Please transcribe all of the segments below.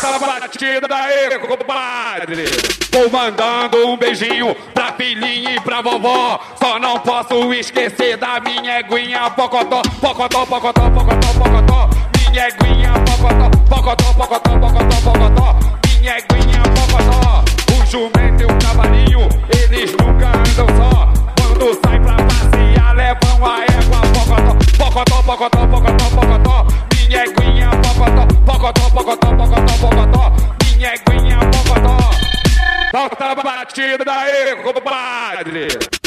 Toca a batida aí, compadre. Vou mandando um beijinho pra filhinha e pra vovó. Só não posso esquecer da minha eguinha pocotó, pocotó, pocotó, pocotó, pocotó. Minha eguinha pocotó, pocotó, pocotó, pocotó, pocotó. Minha eguinha pocotó. O jumento e o cavalinho, eles nunca andam só. Quando sai pra passear, levam a égua pocotó, pocotó, pocotó, pocotó, pocotó. Minha eguinha pocotó, pocotó, pocotó, pocotó, pocotó. Minha eguinha pocotó. Toca a batida aí, compadre.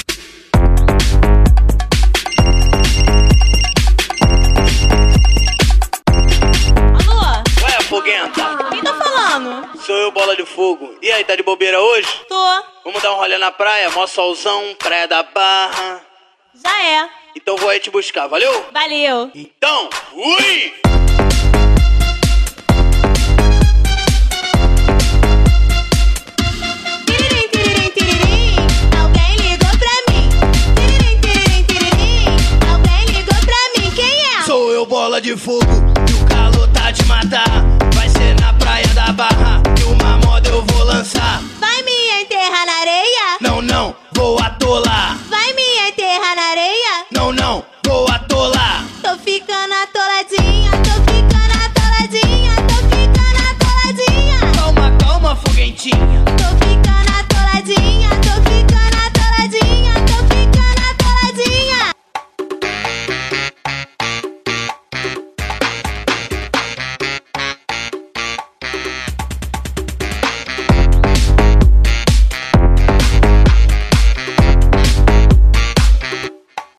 Alô? Ué, foguenta. Quem tá falando? Sou eu, Bola de Fogo. E aí, tá de bobeira hoje? Tô. Vamos dar um rolê na praia? Mó solzão, praia da Barra. Já é. Então vou aí te buscar, valeu? Valeu. Então, fui! Tiririm, tiririm, tiririm, alguém ligou pra mim. Tiririm, tiririm, tiririm, alguém ligou pra mim. Quem é? Sou eu, Bola de Fogo, e o calor tá de matar. Vai ser na praia da Barra, e uma moda eu vou lançar. Vai me enterrar na areia? Não, não, vou atolar. Vai me enterrar na areia? Não, não, vou atolar. Tô ficando atolada.